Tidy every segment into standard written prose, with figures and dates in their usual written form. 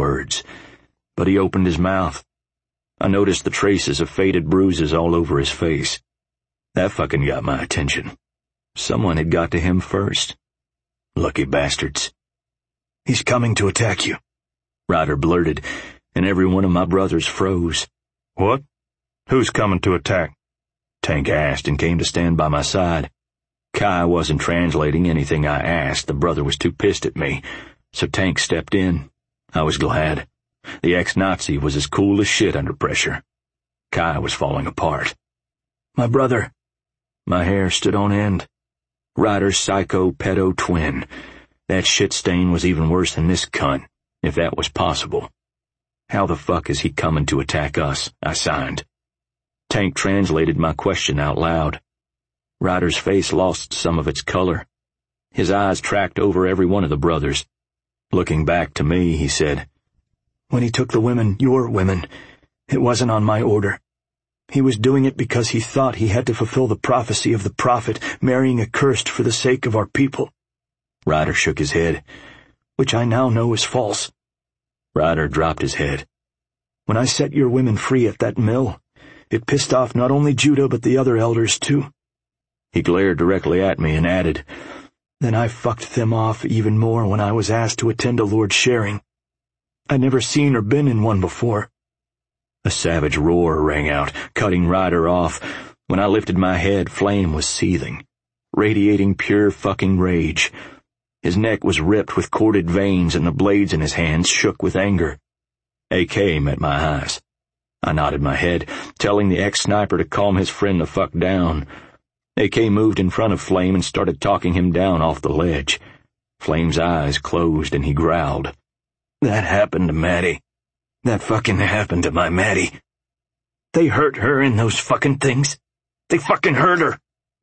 words, but he opened his mouth. I noticed the traces of faded bruises all over his face. That fucking got my attention. Someone had got to him first. Lucky bastards. "He's coming to attack you," Ryder blurted, and every one of my brothers froze. "What? Who's coming to attack?" Tank asked and came to stand by my side. Kai wasn't translating anything I asked. The brother was too pissed at me, so Tank stepped in. I was glad. The ex-Nazi was as cool as shit under pressure. Kai was falling apart. "My brother." My hair stood on end. Ryder's psycho pedo twin. That shit stain was even worse than this cunt, if that was possible. How the fuck is he coming to attack us? I signed. Tank translated my question out loud. Ryder's face lost some of its color. His eyes tracked over every one of the brothers. Looking back to me, he said, "When he took the women, your women, it wasn't on my order. He was doing it because he thought he had to fulfill the prophecy of the prophet, marrying a cursed for the sake of our people." Ryder shook his head. "Which I now know is false." Ryder dropped his head. "When I set your women free at that mill, it pissed off not only Judah but the other elders too." He glared directly at me and added, "Then I fucked them off even more when I was asked to attend a Lord's sharing. I'd never seen or been in one before." A savage roar rang out, cutting Ryder off. When I lifted my head, Flame was seething, radiating pure fucking rage. His neck was ripped with corded veins and the blades in his hands shook with anger. AK met my eyes. I nodded my head, telling the ex-sniper to calm his friend the fuck down. AK moved in front of Flame and started talking him down off the ledge. Flame's eyes closed and he growled, "That happened to Maddie. That fucking happened to my Maddie. They hurt her in those fucking things. They fucking hurt her."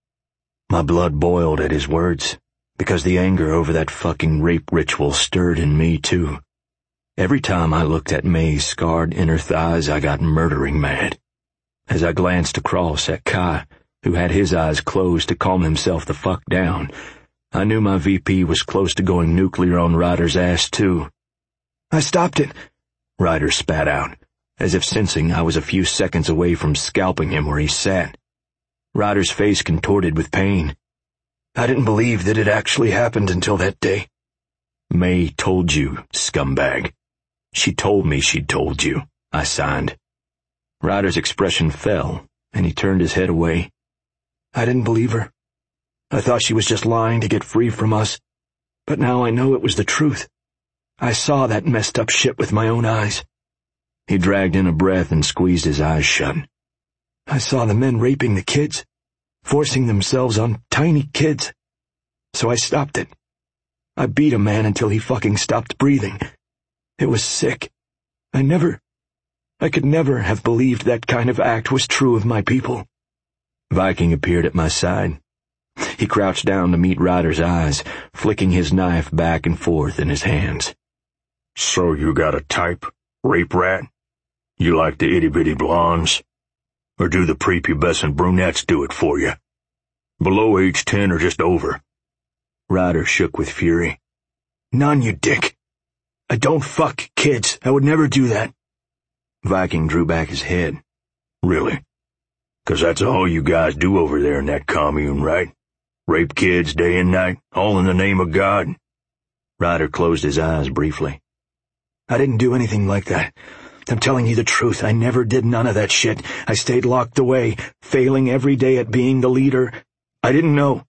My blood boiled at his words, because the anger over that fucking rape ritual stirred in me too. Every time I looked at May's scarred inner thighs, I got murdering mad. As I glanced across at Kai, who had his eyes closed to calm himself the fuck down, I knew my VP was close to going nuclear on Ryder's ass too. "I stopped it," Ryder spat out, as if sensing I was a few seconds away from scalping him where he sat. Ryder's face contorted with pain. "I didn't believe that it actually happened until that day." "May told you, scumbag. She told me she'd told you," I signed. Ryder's expression fell, and he turned his head away. "I didn't believe her. I thought she was just lying to get free from us. But now I know it was the truth. I saw that messed up shit with my own eyes." He dragged in a breath and squeezed his eyes shut. "I saw the men raping the kids, forcing themselves on tiny kids. So I stopped it. I beat a man until he fucking stopped breathing. It was sick. I could never have believed that kind of act was true of my people." Viking appeared at my side. He crouched down to meet Ryder's eyes, flicking his knife back and forth in his hands. "So you got a type, rape rat? You like the itty-bitty blondes? Or do the prepubescent brunettes do it for you? Below age 10 or just over?" Ryder shook with fury. "None, you dick. I don't fuck kids. I would never do that." Viking drew back his head. "Really? 'Cause that's all you guys do over there in that commune, right? Rape kids day and night, all in the name of God?" Ryder closed his eyes briefly. "I didn't do anything like that. I'm telling you the truth. I never did none of that shit. I stayed locked away, failing every day at being the leader. I didn't know."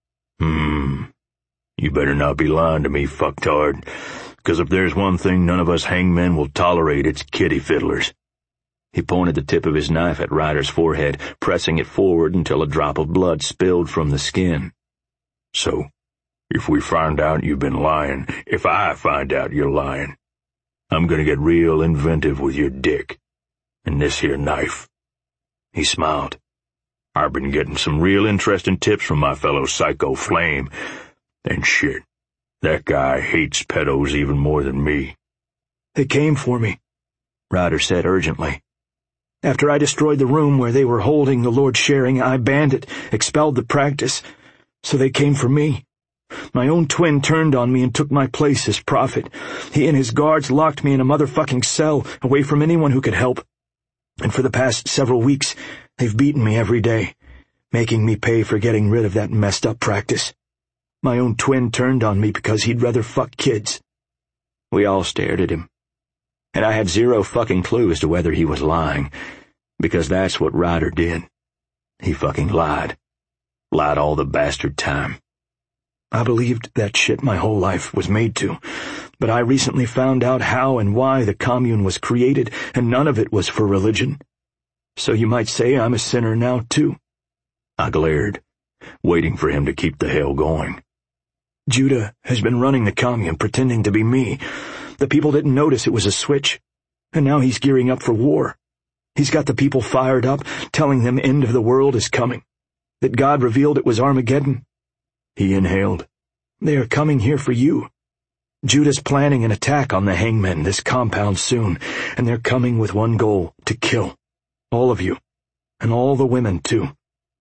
You better not be lying to me, fucktard. 'Cause if there's one thing none of us hangmen will tolerate, it's kitty fiddlers." He pointed the tip of his knife at Ryder's forehead, pressing it forward until a drop of blood spilled from the skin. "So, if we find out you've been lying, if I find out you're lying, I'm gonna get real inventive with your dick. And this here knife." He smiled. "I've been getting some real interesting tips from my fellow psycho Flame. And shit, that guy hates pedos even more than me." "They came for me," Ryder said urgently. "After I destroyed the room where they were holding the Lord's sharing, I banned it, expelled the practice. So they came for me. My own twin turned on me and took my place as prophet. He and his guards locked me in a motherfucking cell, away from anyone who could help. And for the past several weeks, they've beaten me every day, making me pay for getting rid of that messed up practice. My own twin turned on me because he'd rather fuck kids." We all stared at him, and I had zero fucking clue as to whether he was lying, because that's what Ryder did. He fucking lied. Lied all the bastard time. I believed that shit my whole life was made to, but I recently found out how and why the commune was created, and none of it was for religion. So you might say I'm a sinner now, too. I glared, waiting for him to keep the hell going. Judah has been running the commune, pretending to be me. The people didn't notice it was a switch, and now he's gearing up for war. He's got the people fired up, telling them end of the world is coming, that God revealed it was Armageddon. He inhaled. They are coming here for you. Judah's planning an attack on the hangmen, this compound soon, and they're coming with one goal, to kill. All of you. And all the women, too.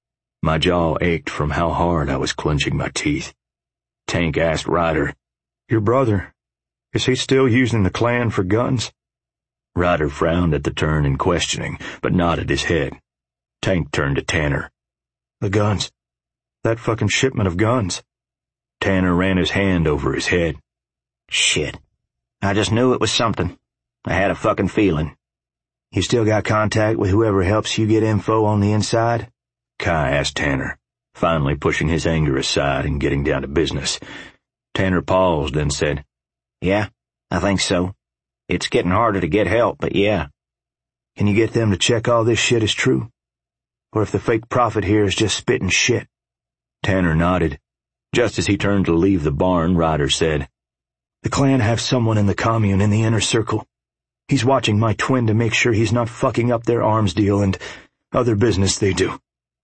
My jaw ached from how hard I was clenching my teeth. Tank asked Ryder, "Your brother, is he still using the Klan for guns?" Ryder frowned at the turn in questioning, but nodded his head. Tank turned to Tanner. "The guns. That fucking shipment of guns." Tanner ran his hand over his head. "Shit. I just knew it was something. I had a fucking feeling. You still got contact with whoever helps you get info on the inside?" Kai asked Tanner, finally pushing his anger aside and getting down to business. Tanner paused, then said, "Yeah, I think so. It's getting harder to get help, but yeah." "Can you get them to check all this shit is true? Or if the fake prophet here is just spitting shit?" Tanner nodded. Just as he turned to leave the barn, Ryder said, "The Klan have someone in the commune in the inner circle. He's watching my twin to make sure he's not fucking up their arms deal and other business they do."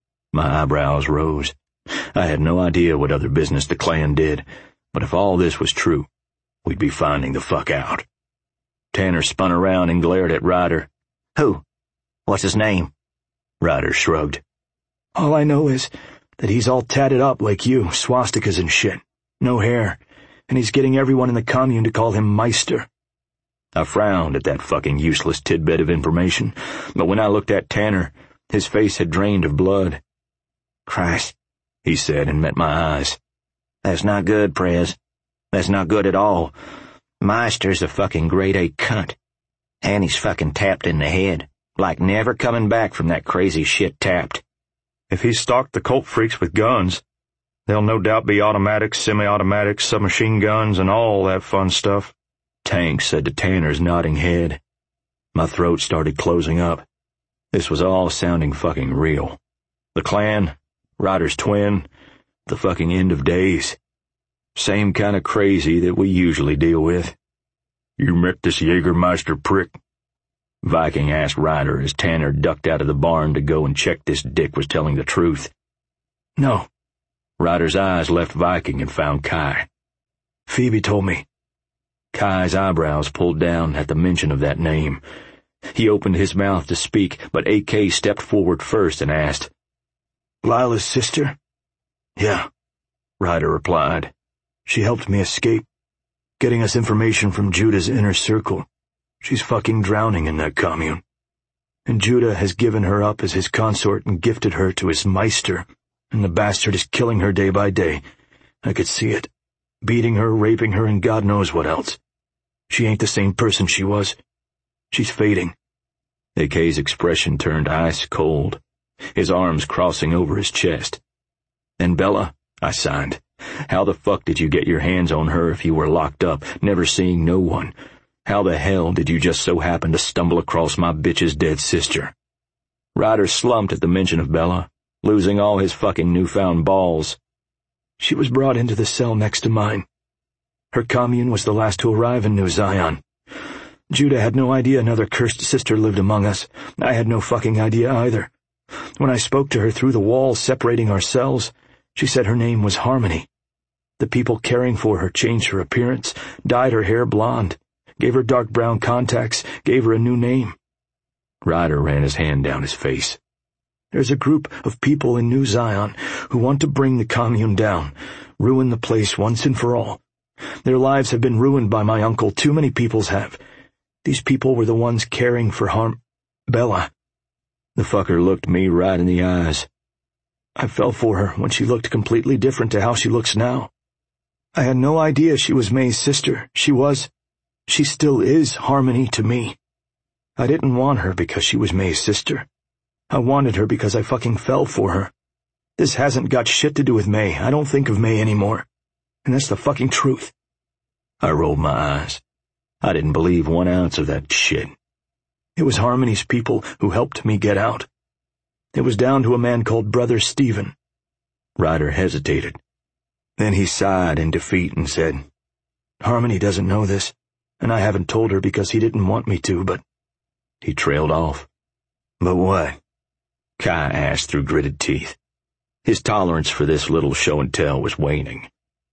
My eyebrows rose. I had no idea what other business the Klan did, but if all this was true, we'd be finding the fuck out. Tanner spun around and glared at Ryder. "Who? What's his name?" Ryder shrugged. "All I know is that he's all tatted up like you, swastikas and shit. No hair, and he's getting everyone in the commune to call him Meister." I frowned at that fucking useless tidbit of information, but when I looked at Tanner, his face had drained of blood. "Christ," he said, and met my eyes. "That's not good, Prez. That's not good at all. Meister's a fucking grade A cunt. And he's fucking tapped in the head, like never coming back from that crazy shit tapped." "If he's stalked the cult freaks with guns, there'll no doubt be automatics, semi-automatics, submachine guns, and all that fun stuff," Tank said to Tanner's nodding head. My throat started closing up. This was all sounding fucking real. The Klan, Ryder's twin, the fucking end of days. Same kind of crazy that we usually deal with. "You met this Jägermeister prick?" Viking asked Ryder as Tanner ducked out of the barn to go and check this dick was telling the truth. "No." Ryder's eyes left Viking and found Kai. "Phoebe told me." Kai's eyebrows pulled down at the mention of that name. He opened his mouth to speak, but AK stepped forward first and asked, "Lila's sister?" "Yeah," Ryder replied. "She helped me escape, getting us information from Judah's inner circle. She's fucking drowning in that commune. And Judah has given her up as his consort and gifted her to his Meister, and the bastard is killing her day by day. I could see it. Beating her, raping her, and God knows what else. She ain't the same person she was. She's fading." AK's expression turned ice cold, his arms crossing over his chest. "And Bella," I signed. "How the fuck did you get your hands on her if you were locked up, never seeing no one? How the hell did you just so happen to stumble across my bitch's dead sister?" Ryder slumped at the mention of Bella, losing all his fucking newfound balls. "She was brought into the cell next to mine. Her commune was the last to arrive in New Zion. Judah had no idea another cursed sister lived among us. I had no fucking idea either. When I spoke to her through the wall separating our cells, she said her name was Harmony. The people caring for her changed her appearance, dyed her hair blonde, gave her dark brown contacts, gave her a new name." Ryder ran his hand down his face. There's a group of people in New Zion who want to bring the commune down, ruin the place once and for all. Their lives have been ruined by my uncle. Too many people's have. These people were the ones caring for Bella. The fucker looked me right in the eyes. I fell for her when she looked completely different to how she looks now. I had no idea she was May's sister. She still is Harmony to me. I didn't want her because she was May's sister. I wanted her because I fucking fell for her. This hasn't got shit to do with May. I don't think of May anymore. And that's the fucking truth. I rolled my eyes. I didn't believe 1 ounce of that shit. It was Harmony's people who helped me get out. It was down to a man called Brother Stephen. Ryder hesitated. Then he sighed in defeat and said, Harmony doesn't know this, and I haven't told her because he didn't want me to, but... He trailed off. But what? Kai asked through gritted teeth. His tolerance for this little show and tell was waning.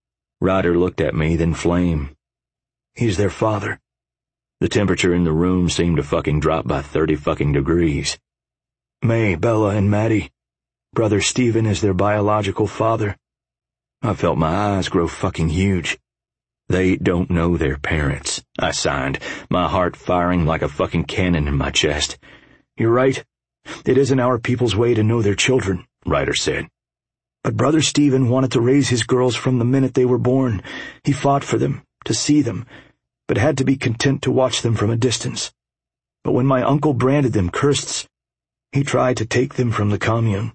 Ryder looked at me, then Flame. He's their father. The temperature in the room seemed to fucking drop by 30 fucking degrees. May, Bella, and Maddie. Brother Stephen is their biological father. I felt my eyes grow fucking huge. They don't know their parents, I signed, my heart firing like a fucking cannon in my chest. You're right. It isn't our people's way to know their children, Ryder said. But Brother Stephen wanted to raise his girls from the minute they were born. He fought for them, to see them, but had to be content to watch them from a distance. But when my uncle branded them Kirsts, he tried to take them from the commune.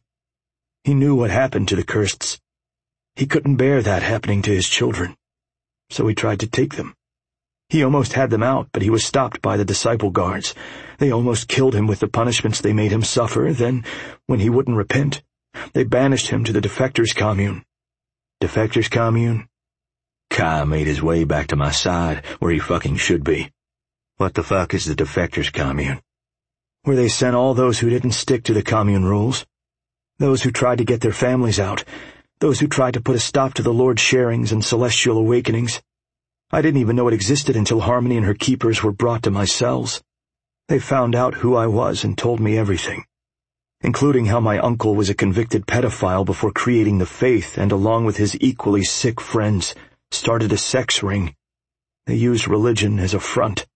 He knew what happened to the Kirsts. He couldn't bear that happening to his children, so he tried to take them. He almost had them out, but he was stopped by the disciple guards. They almost killed him with the punishments they made him suffer. Then, when he wouldn't repent, they banished him to the defectors' commune. Defectors' commune? Kai made his way back to my side, where he fucking should be. What the fuck is the defectors' commune? Where they sent all those who didn't stick to the commune rules. Those who tried to get their families out. Those who tried to put a stop to the Lord's sharings and celestial awakenings. I didn't even know it existed until Harmony and her keepers were brought to my cells. They found out who I was and told me everything, including how my uncle was a convicted pedophile before creating the faith and, along with his equally sick friends, started a sex ring. They used religion as a front.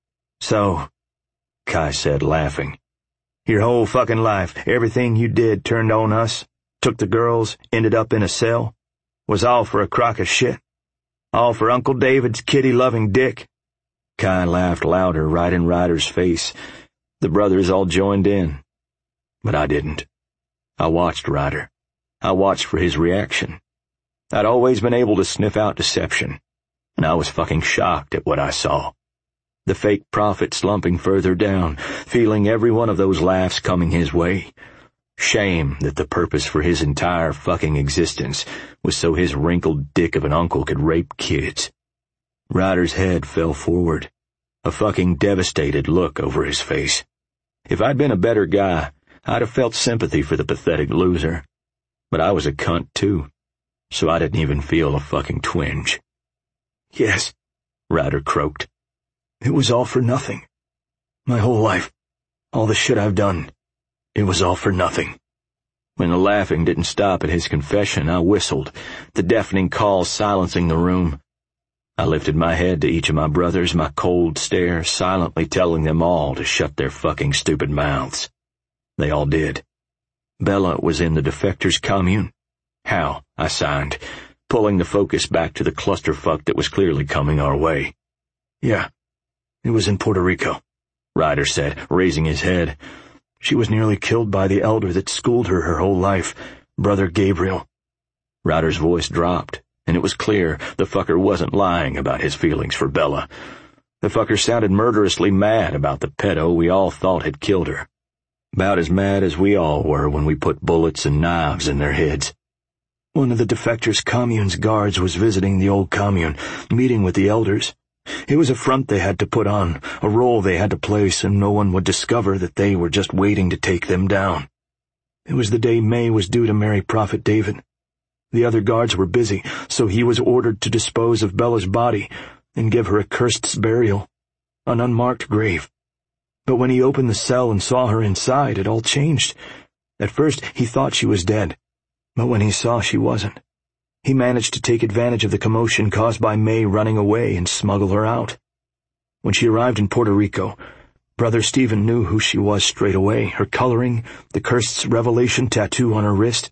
So, Kai said, laughing, your whole fucking life, everything you did turned on us, took the girls, ended up in a cell, was all for a crock of shit. All for Uncle David's kitty-loving dick. Kai laughed louder right in Ryder's face. The brothers all joined in. But I didn't. I watched Ryder. I watched for his reaction. I'd always been able to sniff out deception, and I was fucking shocked at what I saw. The fake prophet slumping further down, feeling every one of those laughs coming his way. Shame that the purpose for his entire fucking existence was so his wrinkled dick of an uncle could rape kids. Ryder's head fell forward, a fucking devastated look over his face. If I'd been a better guy, I'd have felt sympathy for the pathetic loser. But I was a cunt too, so I didn't even feel a fucking twinge. Yes, Ryder croaked. It was all for nothing. My whole life, all the shit I've done, it was all for nothing. When the laughing didn't stop at his confession, I whistled, the deafening call silencing the room. I lifted my head to each of my brothers, my cold stare silently telling them all to shut their fucking stupid mouths. They all did. Bella was in the defectors' commune. How? I signed, pulling the focus back to the clusterfuck that was clearly coming our way. Yeah, it was in Puerto Rico, Ryder said, raising his head. She was nearly killed by the elder that schooled her whole life, Brother Gabriel. Ryder's voice dropped, and it was clear the fucker wasn't lying about his feelings for Bella. The fucker sounded murderously mad about the pedo we all thought had killed her. About as mad as we all were when we put bullets and knives in their heads. One of the defectors' commune's guards was visiting the old commune, meeting with the elders. It was a front they had to put on, a role they had to play so no one would discover that they were just waiting to take them down. It was the day May was due to marry Prophet David. The other guards were busy, so he was ordered to dispose of Bella's body and give her a Kirst's burial, an unmarked grave. But when he opened the cell and saw her inside, it all changed. At first, he thought she was dead, but when he saw she wasn't, he managed to take advantage of the commotion caused by May running away and smuggle her out. When she arrived in Puerto Rico, Brother Stephen knew who she was straight away, her coloring, the cursed revelation tattoo on her wrist.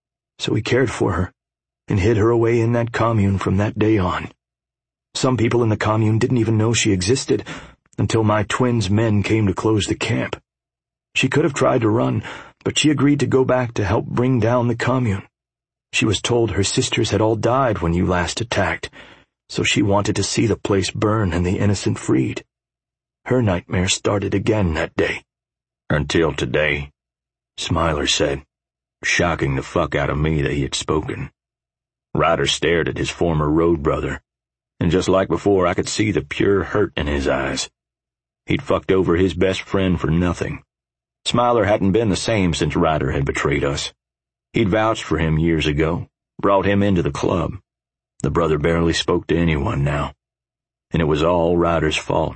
So he cared for her and hid her away in that commune from that day on. Some people in the commune didn't even know she existed until my twins' men came to close the camp. She could have tried to run, but she agreed to go back to help bring down the commune. She was told her sisters had all died when you last attacked, so she wanted to see the place burn and the innocent freed. Her nightmare started again that day. Until today, Smiler said, shocking the fuck out of me that he had spoken. Ryder stared at his former road brother, and just like before, I could see the pure hurt in his eyes. He'd fucked over his best friend for nothing. Smiler hadn't been the same since Ryder had betrayed us. He'd vouched for him years ago, brought him into the club. The brother barely spoke to anyone now, and it was all Ryder's fault.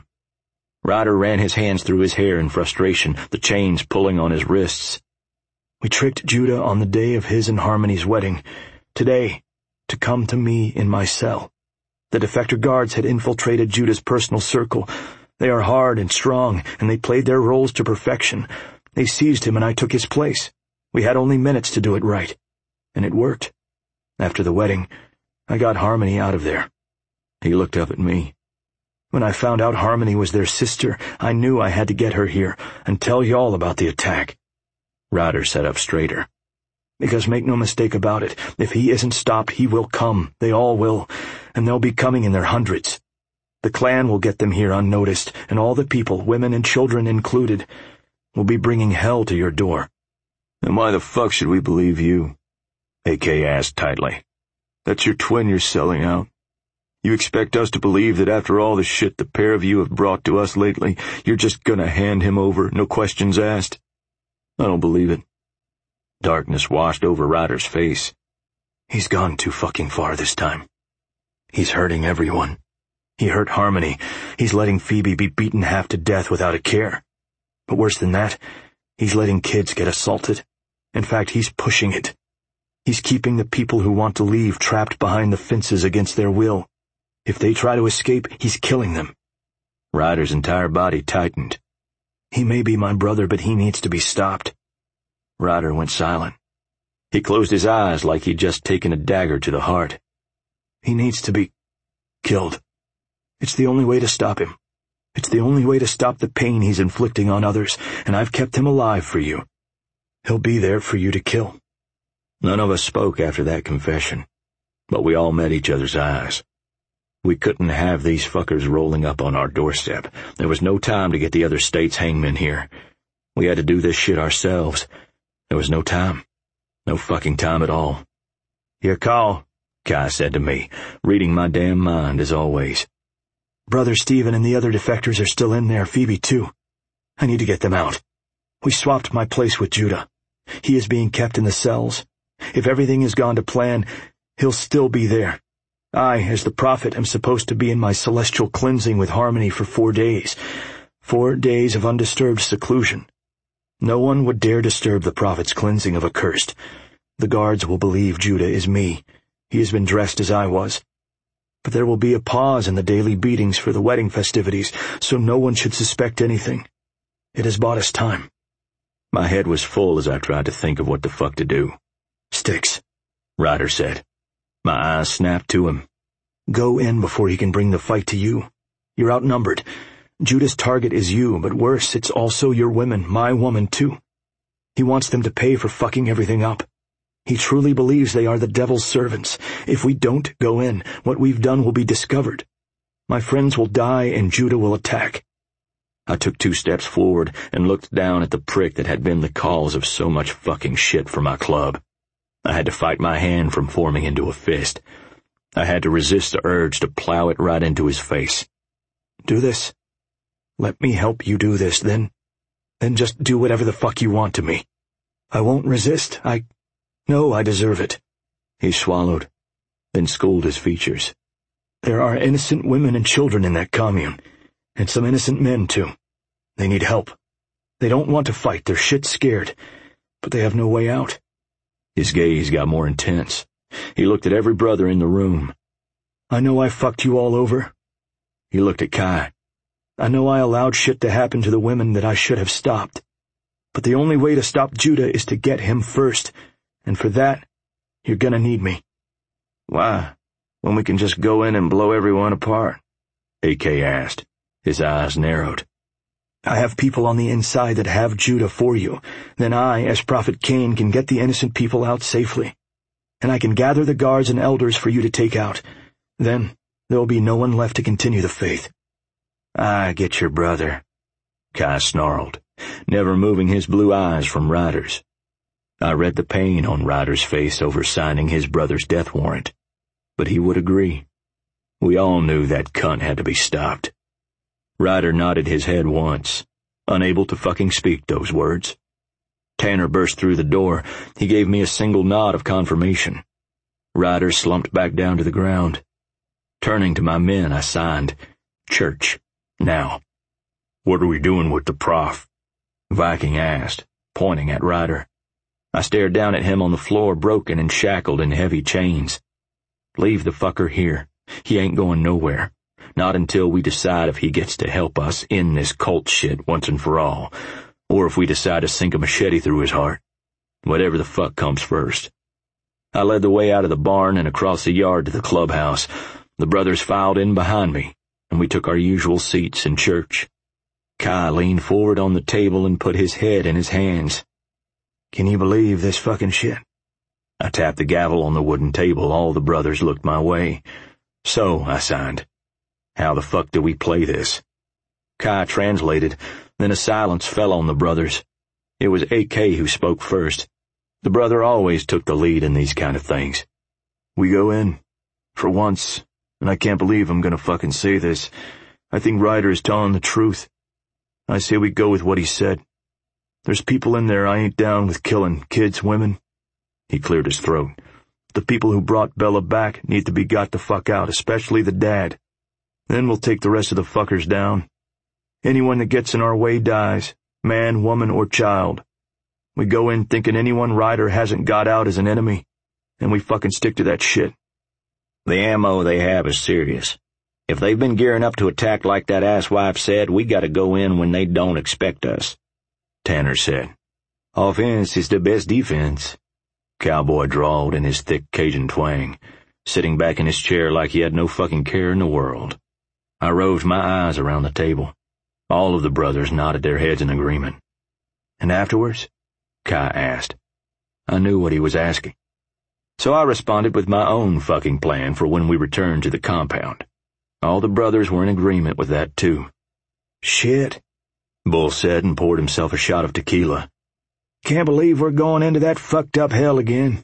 Ryder ran his hands through his hair in frustration, the chains pulling on his wrists. We tricked Judah on the day of his and Harmony's wedding, today, to come to me in my cell. The defector guards had infiltrated Judah's personal circle. They are hard and strong, and they played their roles to perfection. They seized him, and I took his place. We had only minutes to do it right, and it worked. After the wedding, I got Harmony out of there. He looked up at me. When I found out Harmony was their sister, I knew I had to get her here and tell y'all about the attack. Ryder sat up straighter. Because make no mistake about it, if he isn't stopped, he will come. They all will, and they'll be coming in their hundreds. The clan will get them here unnoticed, and all the people, women and children included, will be bringing hell to your door. Then why the fuck should we believe you? AK asked tightly. That's your twin you're selling out. You expect us to believe that after all the shit the pair of you have brought to us lately, you're just gonna hand him over, no questions asked? I don't believe it. Darkness washed over Ryder's face. He's gone too fucking far this time. He's hurting everyone. He hurt Harmony. He's letting Phoebe be beaten half to death without a care. But worse than that, he's letting kids get assaulted. In fact, he's pushing it. He's keeping the people who want to leave trapped behind the fences against their will. If they try to escape, he's killing them. Ryder's entire body tightened. He may be my brother, but he needs to be stopped. Ryder went silent. He closed his eyes like he'd just taken a dagger to the heart. He needs to be killed. It's the only way to stop him. It's the only way to stop the pain he's inflicting on others, and I've kept him alive for you. He'll be there for you to kill. None of us spoke after that confession, but we all met each other's eyes. We couldn't have these fuckers rolling up on our doorstep. There was no time to get the other state's hangmen here. We had to do this shit ourselves. There was no time. No fucking time at all. Your call, Kai said to me, reading my damn mind as always. Brother Stephen and the other defectors are still in there, Phoebe too. I need to get them out. We swapped my place with Judah. He is being kept in the cells. If everything has gone to plan, he'll still be there. I, as the prophet, am supposed to be in my celestial cleansing with Harmony for 4 days. 4 days of undisturbed seclusion. No one would dare disturb the prophet's cleansing of accursed. The guards will believe Judah is me. He has been dressed as I was. But there will be a pause in the daily beatings for the wedding festivities, so no one should suspect anything. It has bought us time. My head was full as I tried to think of what the fuck to do. Sticks, Ryder said. My eyes snapped to him. Go in before he can bring the fight to you. You're outnumbered. Judah's target is you, but worse, it's also your women, my woman too. He wants them to pay for fucking everything up. He truly believes they are the devil's servants. If we don't go in, what we've done will be discovered. My friends will die and Judah will attack. I took 2 steps forward and looked down at the prick that had been the cause of so much fucking shit for my club. I had to fight my hand from forming into a fist. I had to resist the urge to plow it right into his face. Do this. Let me help you do this, then just do whatever the fuck you want to me. I won't resist. I know I deserve it. He swallowed, then schooled his features. There are innocent women and children in that commune, and some innocent men, too. They need help. They don't want to fight, they're shit scared. but they have no way out. His gaze got more intense. He looked at every brother in the room. I know I fucked you all over. He looked at Kai. I know I allowed shit to happen to the women that I should have stopped. But the only way to stop Judah is to get him first, and for that, you're gonna need me. Why? When we can just go in and blow everyone apart? AK asked. His eyes narrowed. I have people on the inside that have Judah for you. Then I, as Prophet Cain, can get the innocent people out safely. And I can gather the guards and elders for you to take out. Then there will be no one left to continue the faith. I get your brother, Kai snarled, never moving his blue eyes from Ryder's. I read the pain on Ryder's face over signing his brother's death warrant. But he would agree. We all knew that cunt had to be stopped. Ryder nodded his head once, unable to fucking speak those words. Tanner burst through the door. He gave me a single nod of confirmation. Ryder slumped back down to the ground. Turning to my men, I signed, "Church, now." "What are we doing with the prof?" Viking asked, pointing at Ryder. I stared down at him on the floor, broken and shackled in heavy chains. "Leave the fucker here. He ain't going nowhere. Not until we decide if he gets to help us end this cult shit once and for all, or if we decide to sink a machete through his heart. Whatever the fuck comes first." I led the way out of the barn and across the yard to the clubhouse. The brothers filed in behind me, and we took our usual seats in church. Kai leaned forward on the table and put his head in his hands. "Can you believe this fucking shit?" I tapped the gavel on the wooden table. All the brothers looked my way. "So," I signed, "how the fuck do we play this?" Kai translated, then a silence fell on the brothers. It was AK who spoke first. The brother always took the lead in these kind of things. "We go in. For once, and I can't believe I'm gonna fucking say this, I think Ryder is telling the truth. I say we go with what he said. There's people in there I ain't down with killing, kids, women." He cleared his throat. "The people who brought Bella back need to be got the fuck out, especially the dad. Then we'll take the rest of the fuckers down. Anyone that gets in our way dies, man, woman, or child. We go in thinking anyone Ryder hasn't got out is an enemy, and we fucking stick to that shit." The ammo they have is serious. If they've been gearing up to attack like that asswife said, we gotta go in when they don't expect us, Tanner said. "Offense is the best defense," Cowboy drawled in his thick Cajun twang, sitting back in his chair like he had no fucking care in the world. I roved my eyes around the table. All of the brothers nodded their heads in agreement. "And afterwards?" Kai asked. I knew what he was asking. So I responded with my own fucking plan for when we returned to the compound. All the brothers were in agreement with that too. "Shit," Bull said and poured himself a shot of tequila. "Can't believe we're going into that fucked up hell again."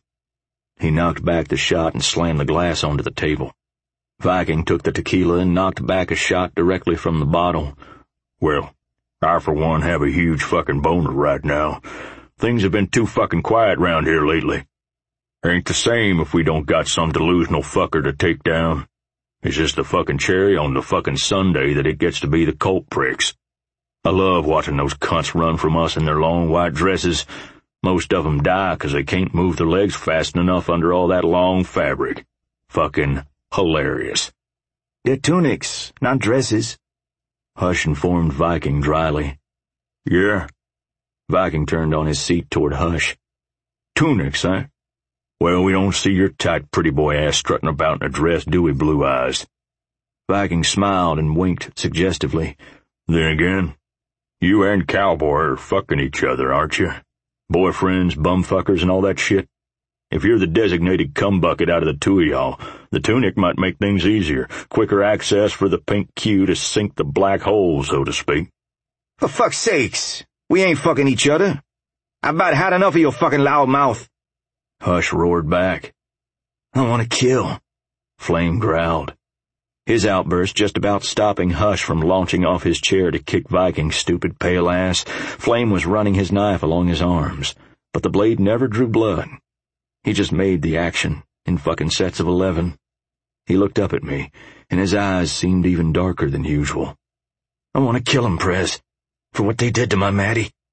He knocked back the shot and slammed the glass onto the table. Viking took the tequila and knocked back a shot directly from the bottle. "Well, I for one have a huge fucking boner right now. Things have been too fucking quiet round here lately. Ain't the same if we don't got some delusional fucker to take down. It's just the fucking cherry on the fucking sundae that it gets to be the cult pricks. I love watching those cunts run from us in their long white dresses. Most of 'em die 'cause they can't move their legs fast enough under all that long fabric. Fucking hilarious." "They're tunics, not dresses," Hush informed Viking dryly. "Yeah?" Viking turned on his seat toward Hush. "Tunics, eh? Well, we don't see your tight pretty boy ass strutting about in a dress, do we, Blue Eyes?" Viking smiled and winked suggestively. "Then again, you and Cowboy are fucking each other, aren't you? Boyfriends, bumfuckers, and all that shit. If you're the designated cum-bucket out of the two of y'all, the tunic might make things easier, quicker access for the pink Q to sink the black hole, so to speak." "For fuck's sakes, we ain't fucking each other. I've about had enough of your fucking loud mouth." Hush roared back. "I want to kill," Flame growled. His outburst just about stopping Hush from launching off his chair to kick Viking's stupid pale ass. Flame was running his knife along his arms, but the blade never drew blood. He just made the action in fucking sets of 11. He looked up at me, and his eyes seemed even darker than usual. "I want to kill him, Prez, for what they did to my Maddie."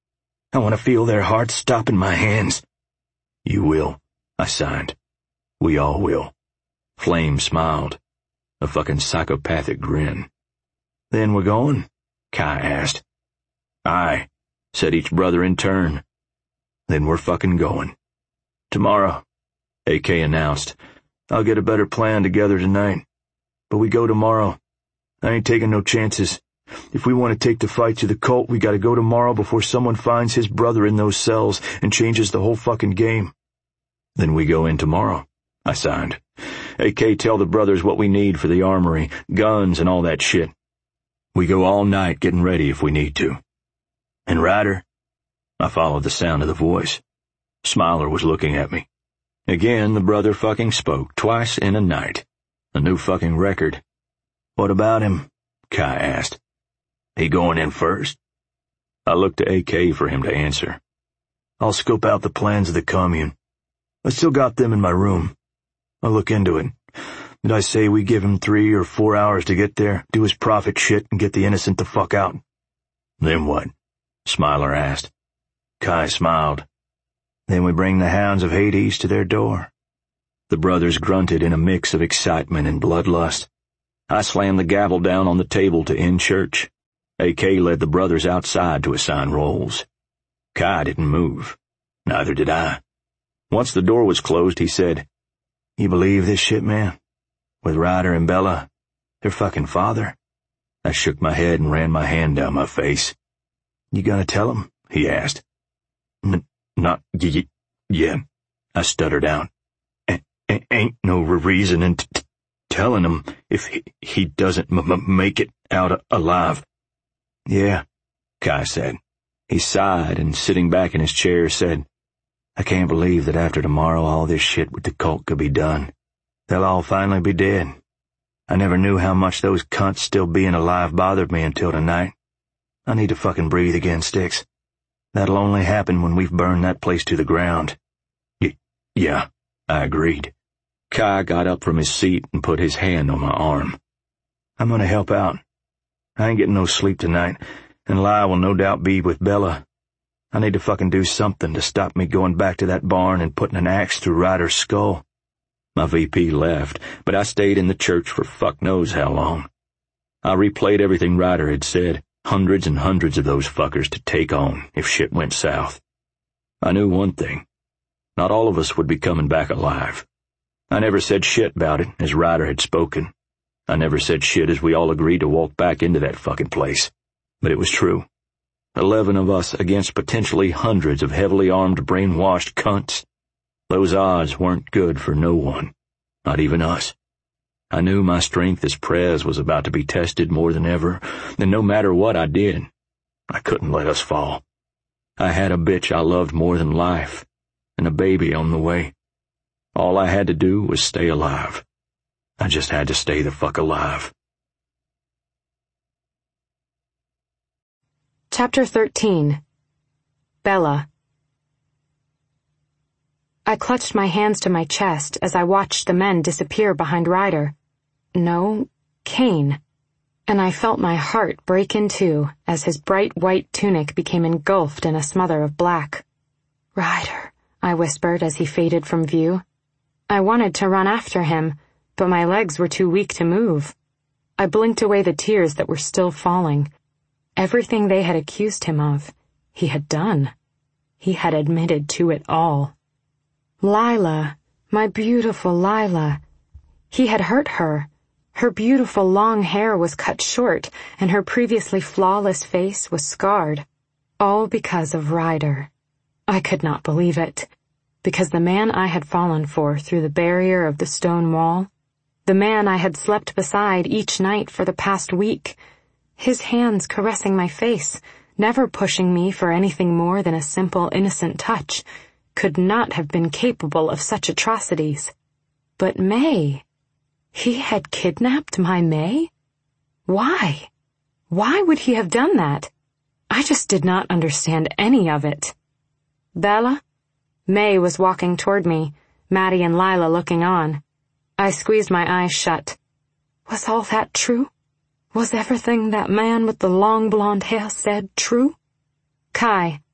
I want to feel their hearts stop in my hands. You will, I signed. We all will. Flame smiled. A fucking psychopathic grin. Then we're going? Kai asked. Aye, said each brother in turn. Then we're fucking going. Tomorrow, AK announced. I'll get a better plan together tonight. But we go tomorrow. I ain't taking no chances. If we want to take the fight to the cult, we gotta go tomorrow before someone finds his brother in those cells and changes the whole fucking game. Then we go in tomorrow, I signed. AK, tell the brothers what we need for the armory, guns and all that shit. We go all night getting ready if we need to. And Ryder? I followed the sound of the voice. Smiler was looking at me. Again, the brother fucking spoke, twice in a night. A new fucking record. What about him? Kai asked. He going in first? I looked to AK for him to answer. I'll scope out the plans of the commune. I still got them in my room. I'll look into it. Did I say we give him 3 or 4 hours to get there, do his prophet shit, and get the innocent the fuck out? Then what? Smiler asked. Kai smiled. Then we bring the hounds of Hades to their door. The brothers grunted in a mix of excitement and bloodlust. I slammed the gavel down on the table to end church. AK led the brothers outside to assign roles. Kai didn't move. Neither did I. Once the door was closed, he said, "You believe this shit, man? With Ryder and Bella, their fucking father?" I shook my head and ran my hand down my face. "You gonna tell him?" he asked. Not yet, I stuttered out. Ain't no reason in telling him if he doesn't make it out alive." "Yeah," Kai said. He sighed and, sitting back in his chair, said, "I can't believe that after tomorrow all this shit with the cult could be done. They'll all finally be dead. I never knew how much those cunts still being alive bothered me until tonight. I need to fucking breathe again, Sticks. That'll only happen when we've burned that place to the ground." Yeah, I agreed. Kai got up from his seat and put his hand on my arm. "I'm gonna help out. I ain't getting no sleep tonight, and Lai will no doubt be with Bella. I need to fucking do something to stop me going back to that barn and putting an axe through Ryder's skull." My VP left, but I stayed in the church for fuck knows how long. I replayed everything Ryder had said, hundreds and hundreds of those fuckers to take on if shit went south. I knew one thing. Not all of us would be coming back alive. I never said shit about it as Ryder had spoken. I never said shit as we all agreed to walk back into that fucking place. But it was true. 11 of us against potentially hundreds of heavily armed, brainwashed cunts. Those odds weren't good for no one, not even us. I knew my strength as Prez was about to be tested more than ever, and no matter what I did, I couldn't let us fall. I had a bitch I loved more than life, and a baby on the way. All I had to do was stay alive. I just had to stay the fuck alive. Chapter 13. Bella. I clutched my hands to my chest as I watched the men disappear behind Ryder. No, Kane. And I felt my heart break in two as his bright white tunic became engulfed in a smother of black. "Ryder," I whispered as he faded from view. I wanted to run after him, but my legs were too weak to move. I blinked away the tears that were still falling. Everything they had accused him of, he had done. He had admitted to it all. Lila, my beautiful Lila. He had hurt her. Her beautiful long hair was cut short, and her previously flawless face was scarred. All because of Ryder. I could not believe it. Because the man I had fallen for through the barrier of the stone wall, the man I had slept beside each night for the past week, his hands caressing my face, never pushing me for anything more than a simple, innocent touch, could not have been capable of such atrocities. But May, he had kidnapped my May? Why? Why would he have done that? I just did not understand any of it. "Bella?" May was walking toward me, Maddie and Lila looking on. I squeezed my eyes shut. Was all that true? Was everything that man with the long blonde hair said true? "Kai."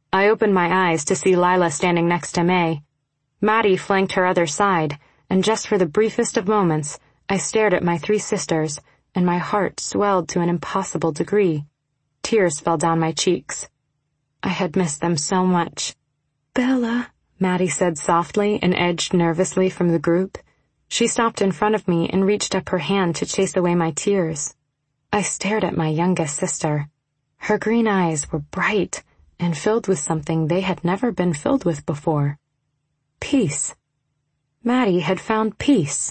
I opened my eyes to see Lila standing next to May. Maddie flanked her other side, and just for the briefest of moments, I stared at my 3 sisters, and my heart swelled to an impossible degree. Tears fell down my cheeks. I had missed them so much. "Bella," Maddie said softly and edged nervously from the group. She stopped in front of me and reached up her hand to chase away my tears. I stared at my youngest sister. Her green eyes were bright and filled with something they had never been filled with before. Peace. Maddie had found peace.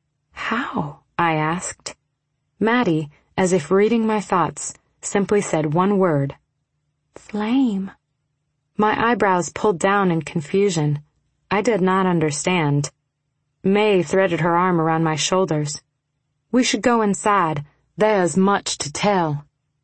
How? I asked. Maddie, as if reading my thoughts, simply said one word. Flame. My eyebrows pulled down in confusion. I did not understand. May threaded her arm around my shoulders. "We should go inside. There's much to tell."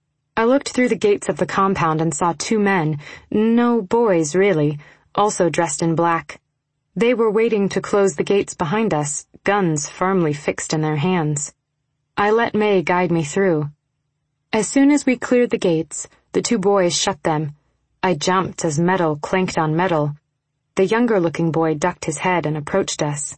I looked through the gates of the compound and saw 2 men, no boys really, also dressed in black. They were waiting to close the gates behind us, guns firmly fixed in their hands. I let May guide me through. As soon as we cleared the gates, the 2 boys shut them. I jumped as metal clanked on metal. The younger-looking boy ducked his head and approached us.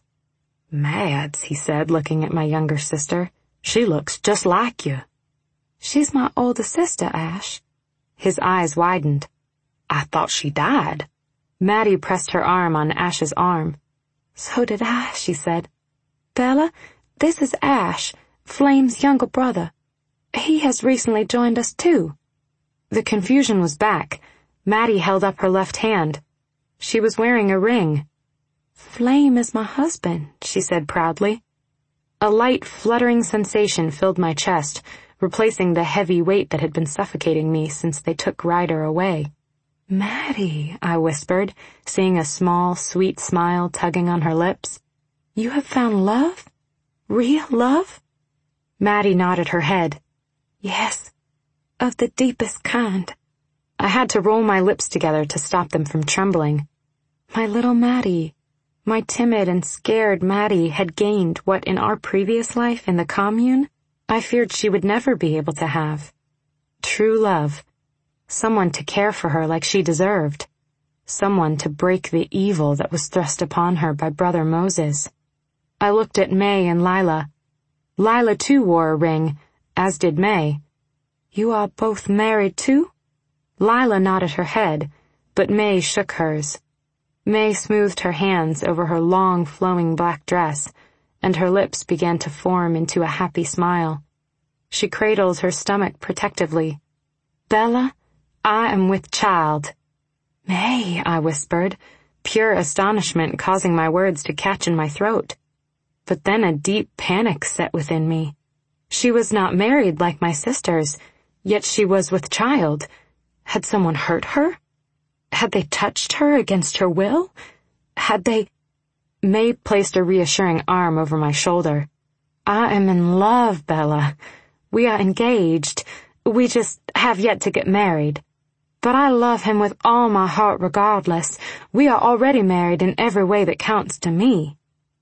"Mads," he said, looking at my younger sister. "She looks just like you." "She's my older sister, Ash." His eyes widened. "I thought she died." Maddie pressed her arm on Ash's arm. "So did I," she said. "Bella, this is Ash, Flame's younger brother. He has recently joined us too." The confusion was back. Maddie held up her left hand. She was wearing a ring. "Flame is my husband," she said proudly. A light, fluttering sensation filled my chest, replacing the heavy weight that had been suffocating me since they took Ryder away. "Maddie," I whispered, seeing a small, sweet smile tugging on her lips. "You have found love? Real love?" Maddie nodded her head. "Yes, of the deepest kind." I had to roll my lips together to stop them from trembling. My little Maddie. My timid and scared Maddie had gained what in our previous life in the commune I feared she would never be able to have. True love. Someone to care for her like she deserved. Someone to break the evil that was thrust upon her by Brother Moses. I looked at May and Lila. Lila too wore a ring, as did May. "You are both married too?" Lila nodded her head, but May shook hers. May smoothed her hands over her long, flowing black dress, and her lips began to form into a happy smile. She cradled her stomach protectively. "Bella, I am with child." "May," I whispered, pure astonishment causing my words to catch in my throat. But then a deep panic set within me. She was not married like my sisters, yet she was with child. Had someone hurt her? Had they touched her against her will? Had they... May placed a reassuring arm over my shoulder. "I am in love, Bella. We are engaged. We just have yet to get married. But I love him with all my heart regardless. We are already married in every way that counts to me."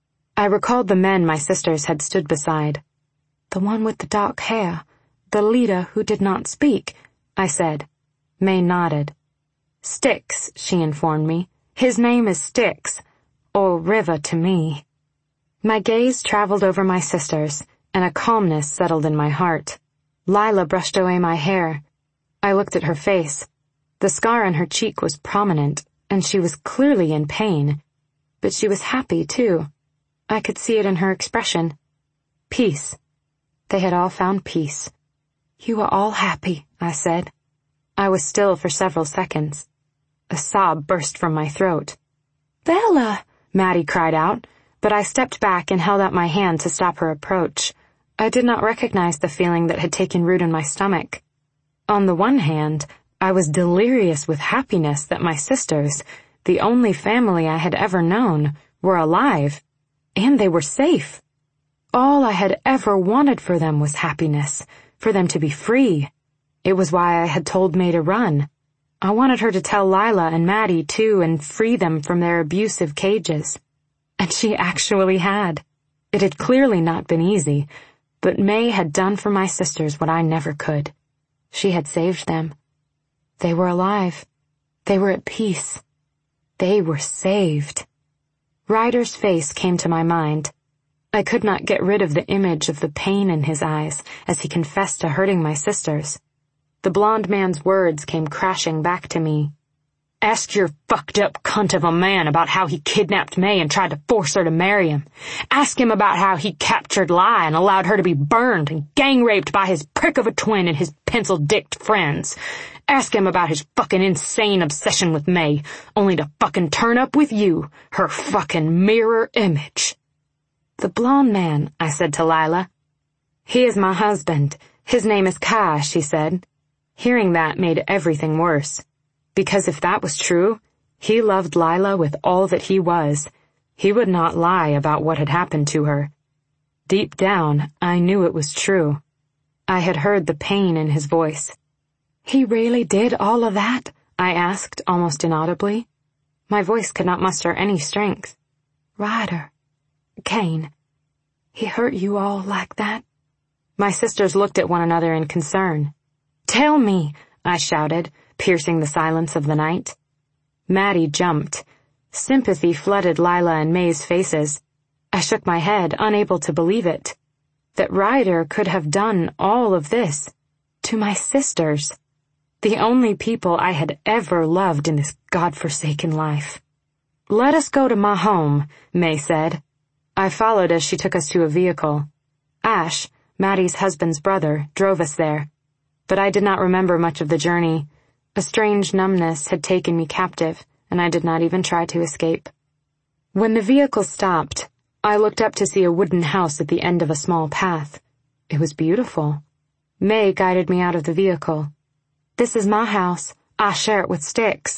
I recalled the men my sisters had stood beside. "The one with the dark hair, the leader who did not speak," I said. May nodded. "Styx," she informed me. "His name is Styx, or River to me." My gaze traveled over my sisters, and a calmness settled in my heart. Lila brushed away my hair. I looked at her face. The scar on her cheek was prominent, and she was clearly in pain. But she was happy, too. I could see it in her expression. Peace. They had all found peace. "You are all happy," I said. I was still for several seconds. A sob burst from my throat. "Bella!" Maddie cried out, but I stepped back and held out my hand to stop her approach. I did not recognize the feeling that had taken root in my stomach. On the one hand, I was delirious with happiness that my sisters, the only family I had ever known, were alive, and they were safe. All I had ever wanted for them was happiness, for them to be free. It was why I had told May to run. I wanted her to tell Lila and Maddie too and free them from their abusive cages. And she actually had. It had clearly not been easy, but May had done for my sisters what I never could. She had saved them. They were alive. They were at peace. They were saved. Ryder's face came to my mind. I could not get rid of the image of the pain in his eyes as he confessed to hurting my sisters. The blonde man's words came crashing back to me. Ask your fucked up cunt of a man about how he kidnapped May and tried to force her to marry him. Ask him about how he captured Lai and allowed her to be burned and gang-raped by his prick of a twin and his pencil-dicked friends. Ask him about his fucking insane obsession with May, only to fucking turn up with you, her fucking mirror image. The blonde man, I said to Lila. He is my husband. His name is Kai, she said. Hearing that made everything worse. Because if that was true, he loved Lila with all that he was. He would not lie about what had happened to her. Deep down, I knew it was true. I had heard the pain in his voice. He really did all of that? I asked, almost inaudibly. My voice could not muster any strength. Ryder. Kane. He hurt you all like that? My sisters looked at one another in concern. Tell me, I shouted, piercing the silence of the night. Maddie jumped. Sympathy flooded Lila and May's faces. I shook my head, unable to believe it. That Ryder could have done all of this. To my sisters. The only people I had ever loved in this godforsaken life. Let us go to my home, May said. I followed as she took us to a vehicle. Ash, Maddie's husband's brother, drove us there. But I did not remember much of the journey. A strange numbness had taken me captive, and I did not even try to escape. When the vehicle stopped, I looked up to see a wooden house at the end of a small path. It was beautiful. May guided me out of the vehicle. This is my house. I share it with Sticks.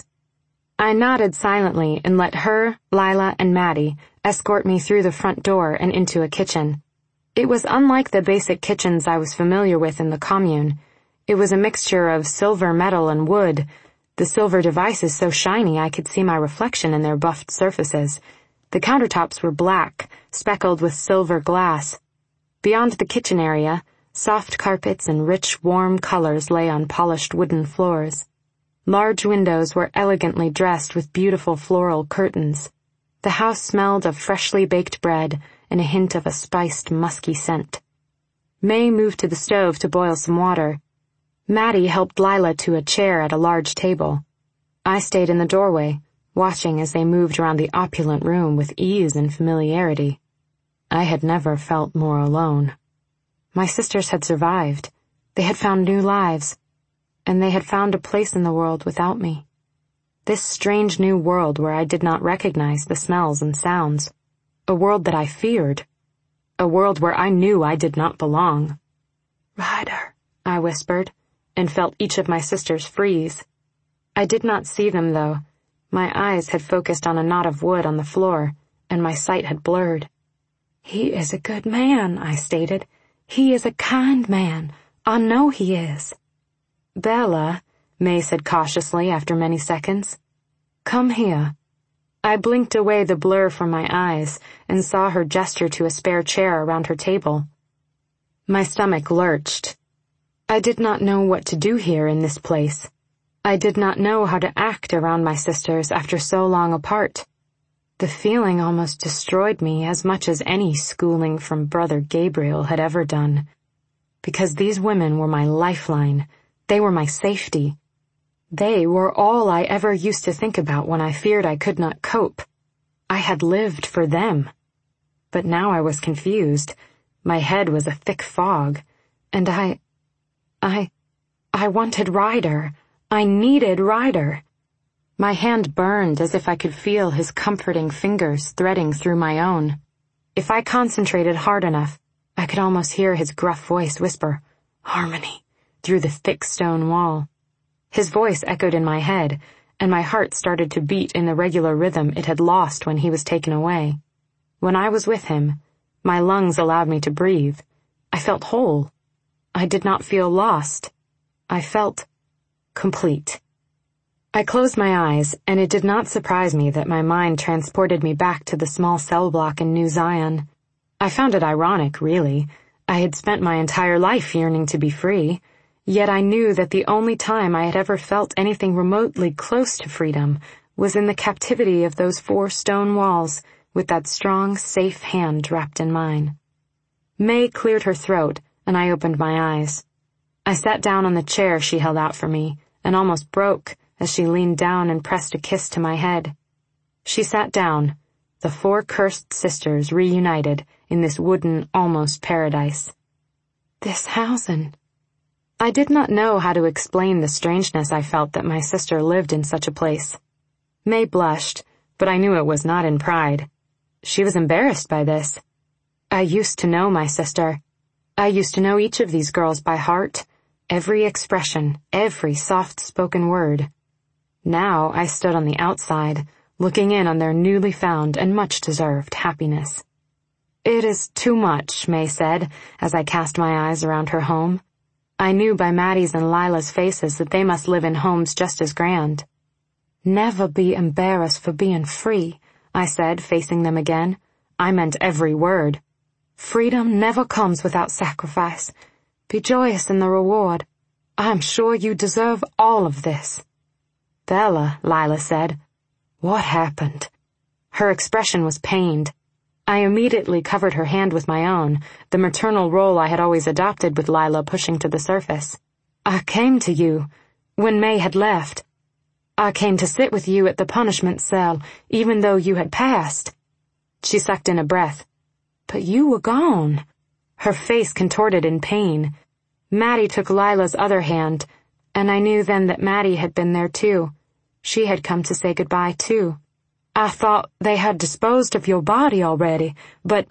I nodded silently and let her, Lila, and Maddie escort me through the front door and into a kitchen. It was unlike the basic kitchens I was familiar with in the commune. It was a mixture of silver, metal, and wood. The silver devices so shiny I could see my reflection in their buffed surfaces. The countertops were black, speckled with silver glass. Beyond the kitchen area, soft carpets and rich, warm colors lay on polished wooden floors. Large windows were elegantly dressed with beautiful floral curtains. The house smelled of freshly baked bread and a hint of a spiced, musky scent. May moved to the stove to boil some water. Maddie helped Lila to a chair at a large table. I stayed in the doorway, watching as they moved around the opulent room with ease and familiarity. I had never felt more alone. My sisters had survived. They had found new lives. And they had found a place in the world without me. This strange new world where I did not recognize the smells and sounds. A world that I feared. A world where I knew I did not belong. Ryder, I whispered, and felt each of my sisters freeze. I did not see them, though. My eyes had focused on a knot of wood on the floor, and my sight had blurred. He is a good man, I stated. He is a kind man. I know he is. Bella, May said cautiously after many seconds. Come here. I blinked away the blur from my eyes and saw her gesture to a spare chair around her table. My stomach lurched. I did not know what to do here in this place. I did not know how to act around my sisters after so long apart. The feeling almost destroyed me as much as any schooling from Brother Gabriel had ever done. Because these women were my lifeline. They were my safety. They were all I ever used to think about when I feared I could not cope. I had lived for them. But now I was confused. My head was a thick fog. And I wanted Ryder. I needed Ryder. My hand burned as if I could feel his comforting fingers threading through my own. If I concentrated hard enough, I could almost hear his gruff voice whisper, "Harmony," through the thick stone wall. His voice echoed in my head, and my heart started to beat in the regular rhythm it had lost when he was taken away. When I was with him, my lungs allowed me to breathe. I felt whole. I did not feel lost. I felt complete. I closed my eyes, and it did not surprise me that my mind transported me back to the small cell block in New Zion. I found it ironic, really. I had spent my entire life yearning to be free. Yet I knew that the only time I had ever felt anything remotely close to freedom was in the captivity of those 4 stone walls, with that strong, safe hand wrapped in mine. May cleared her throat, and I opened my eyes. I sat down on the chair she held out for me, and almost broke as she leaned down and pressed a kiss to my head. She sat down, the 4 cursed sisters reunited in this wooden, almost paradise. This Hausen. I did not know how to explain the strangeness I felt that my sister lived in such a place. May blushed, but I knew it was not in pride. She was embarrassed by this. I used to know my sister. I used to know each of these girls by heart, every expression, every soft-spoken word. Now I stood on the outside, looking in on their newly found and much-deserved happiness. "It is too much," May said, as I cast my eyes around her home. I knew by Maddie's and Lila's faces that they must live in homes just as grand. "Never be embarrassed for being free," I said, facing them again. I meant every word. "Freedom never comes without sacrifice. Be joyous in the reward. I am sure you deserve all of this." "Bella," Lila said. "What happened?" Her expression was pained. I immediately covered her hand with my own, the maternal role I had always adopted with Lila pushing to the surface. "I came to you when May had left. I came to sit with you at the punishment cell, even though you had passed." She sucked in a breath. "But you were gone." Her face contorted in pain. Maddie took Lila's other hand, and I knew then that Maddie had been there too. She had come to say goodbye too. "I thought they had disposed of your body already, but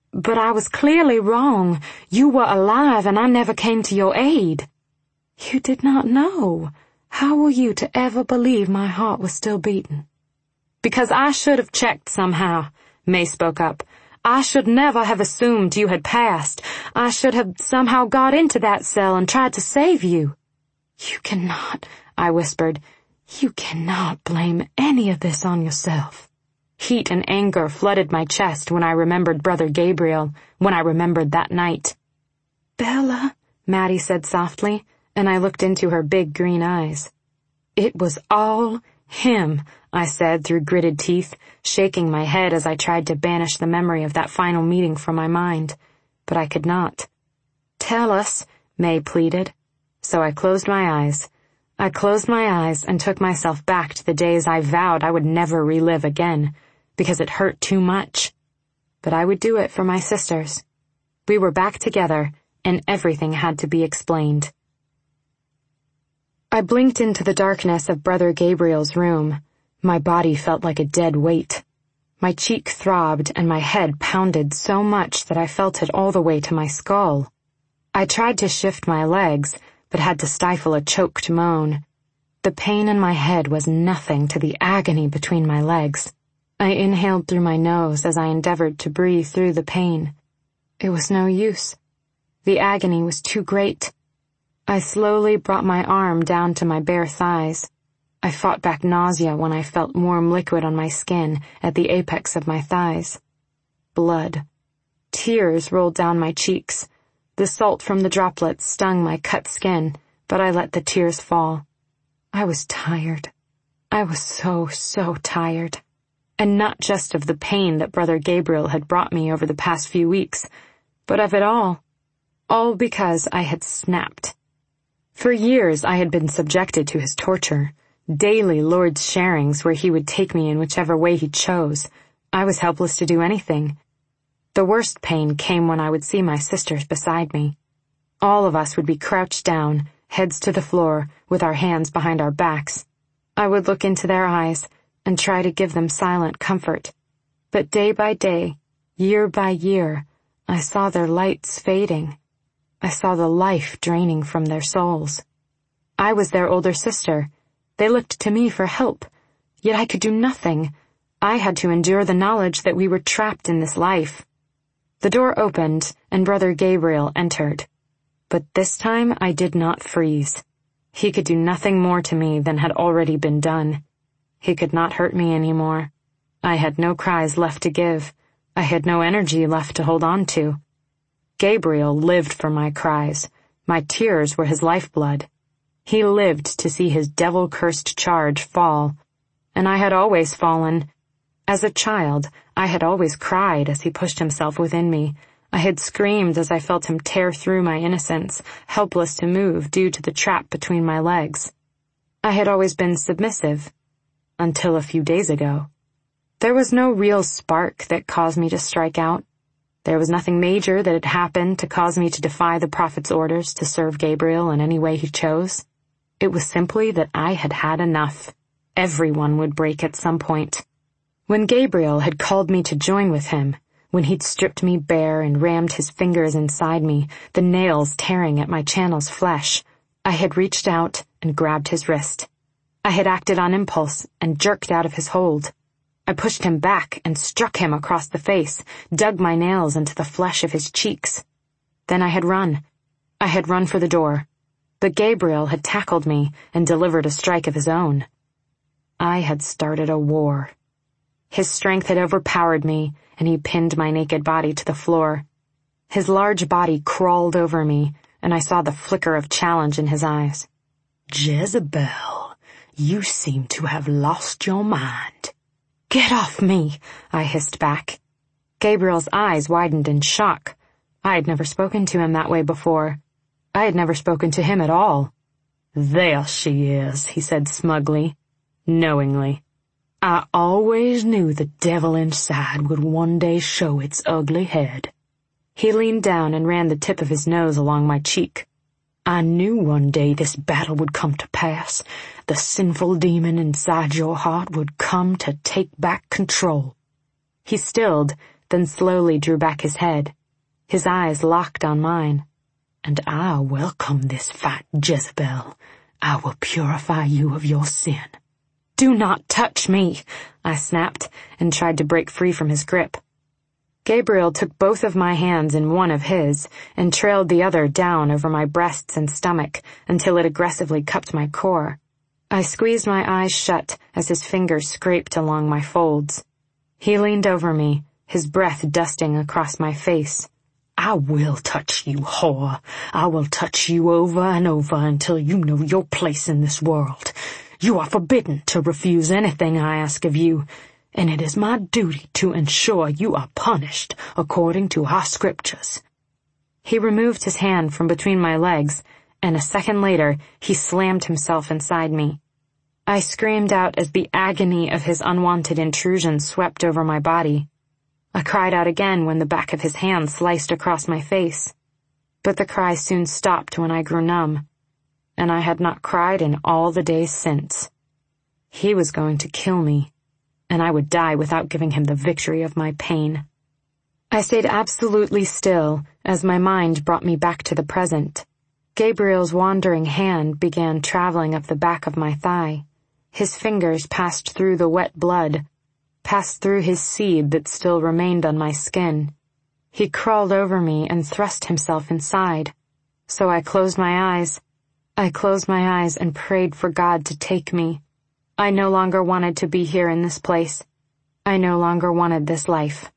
I was clearly wrong. You were alive and I never came to your aid." "You did not know. How were you to ever believe my heart was still beating?" "Because I should have checked somehow," May spoke up. "I should never have assumed you had passed. I should have somehow got into that cell and tried to save you." "You cannot," I whispered. "You cannot blame any of this on yourself." Heat and anger flooded my chest when I remembered Brother Gabriel, when I remembered that night. "Bella," Maddie said softly, and I looked into her big green eyes. "It was all him," I said through gritted teeth, shaking my head as I tried to banish the memory of that final meeting from my mind. But I could not. "Tell us," May pleaded. So I closed my eyes. I closed my eyes and took myself back to the days I vowed I would never relive again, because it hurt too much. But I would do it for my sisters. We were back together, and everything had to be explained. I blinked into the darkness of Brother Gabriel's room. My body felt like a dead weight. My cheek throbbed and my head pounded so much that I felt it all the way to my skull. I tried to shift my legs, but had to stifle a choked moan. The pain in my head was nothing to the agony between my legs. I inhaled through my nose as I endeavored to breathe through the pain. It was no use. The agony was too great. I slowly brought my arm down to my bare thighs. I fought back nausea when I felt warm liquid on my skin at the apex of my thighs. Blood. Tears rolled down my cheeks. The salt from the droplets stung my cut skin, but I let the tears fall. I was tired. I was so tired. And not just of the pain that Brother Gabriel had brought me over the past few weeks, but of it all. All because I had snapped. For years I had been subjected to his torture. Daily Lord's sharings where he would take me in whichever way he chose. I was helpless to do anything. The worst pain came when I would see my sisters beside me. All of us would be crouched down, heads to the floor, with our hands behind our backs. I would look into their eyes and try to give them silent comfort. But day by day, year by year, I saw their lights fading. I saw the life draining from their souls. I was their older sister. They looked to me for help, yet I could do nothing. I had to endure the knowledge that we were trapped in this life. The door opened, and Brother Gabriel entered. But this time I did not freeze. He could do nothing more to me than had already been done. He could not hurt me anymore. I had no cries left to give. I had no energy left to hold on to. Gabriel lived for my cries, My tears were his lifeblood. He lived to see his devil-cursed charge fall, and I had always fallen. As a child, I had always cried as he pushed himself within me. I had screamed as I felt him tear through my innocence, helpless to move due to the trap between my legs. I had always been submissive, until a few days ago. There was no real spark that caused me to strike out. There was nothing major that had happened to cause me to defy the prophet's orders to serve Gabriel in any way he chose. It was simply that I had had enough. Everyone would break at some point. When Gabriel had called me to join with him, when he'd stripped me bare and rammed his fingers inside me, the nails tearing at my channel's flesh, I had reached out and grabbed his wrist. I had acted on impulse and jerked out of his hold. I pushed him back and struck him across the face, dug my nails into the flesh of his cheeks. Then I had run. I had run for the door. But Gabriel had tackled me and delivered a strike of his own. I had started a war. His strength had overpowered me, and he pinned my naked body to the floor. His large body crawled over me, and I saw the flicker of challenge in his eyes. "Jezebel, you seem to have lost your mind." "Get off me," I hissed back. Gabriel's eyes widened in shock. I had never spoken to him that way before. I had never spoken to him at all. "There she is," he said smugly, knowingly. "I always knew the devil inside would one day show its ugly head." He leaned down and ran the tip of his nose along my cheek. "I knew one day this battle would come to pass. The sinful demon inside your heart would come to take back control." He stilled, then slowly drew back his head. His eyes locked on mine. "And I welcome this fight, Jezebel. I will purify you of your sin." "Do not touch me," I snapped, and tried to break free from his grip. Gabriel took both of my hands in one of his, and trailed the other down over my breasts and stomach until it aggressively cupped my core. I squeezed my eyes shut as his fingers scraped along my folds. He leaned over me, his breath dusting across my face. "I will touch you, whore. I will touch you over and over until you know your place in this world. You are forbidden to refuse anything I ask of you, and it is my duty to ensure you are punished according to our scriptures." He removed his hand from between my legs, and a second later he slammed himself inside me. I screamed out as the agony of his unwanted intrusion swept over my body. I cried out again when the back of his hand sliced across my face. But the cry soon stopped when I grew numb, and I had not cried in all the days since. He was going to kill me, and I would die without giving him the victory of my pain. I stayed absolutely still as my mind brought me back to the present. Gabriel's wandering hand began traveling up the back of my thigh. His fingers passed through the wet blood, passed through his seed that still remained on my skin. He crawled over me and thrust himself inside. So I closed my eyes. I closed my eyes and prayed for God to take me. I no longer wanted to be here in this place. I no longer wanted this life.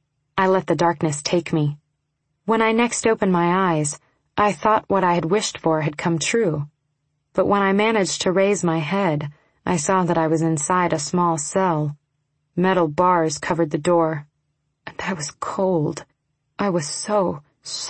I let the darkness take me. When I next opened my eyes, I thought what I had wished for had come true. But when I managed to raise my head, I saw that I was inside a small cell. Metal bars covered the door, and I was cold. I was so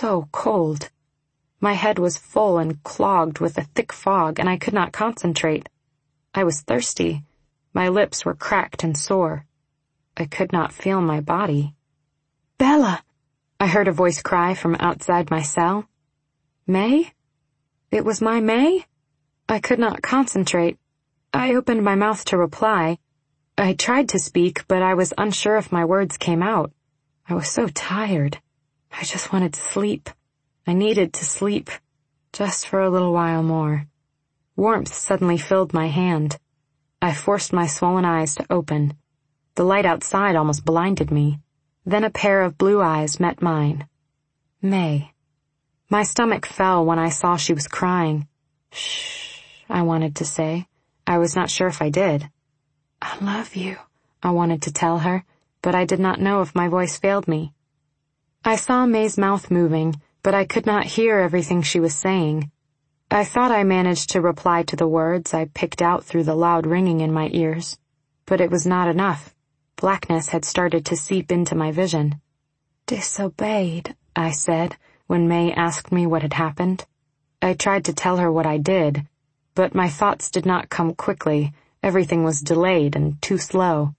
cold. My head was full and clogged with a thick fog, and I could not concentrate. I was thirsty. My lips were cracked and sore. I could not feel my body. "Bella!" I heard a voice cry from outside my cell. May? It was my May? I could not concentrate. I opened my mouth to reply. I tried to speak, but I was unsure if my words came out. I was so tired. I just wanted to sleep. I needed to sleep, just for a little while more. Warmth suddenly filled my hand. I forced my swollen eyes to open. The light outside almost blinded me. Then a pair of blue eyes met mine. May. My stomach fell when I saw she was crying. "Shh," I wanted to say. I was not sure if I did. "I love you," I wanted to tell her, but I did not know if my voice failed me. I saw May's mouth moving, but I could not hear everything she was saying. I thought I managed to reply to the words I picked out through the loud ringing in my ears, but it was not enough. Blackness had started to seep into my vision. "Disobeyed," I said, when May asked me what had happened. I tried to tell her what I did, but my thoughts did not come quickly. Everything was delayed and too slow.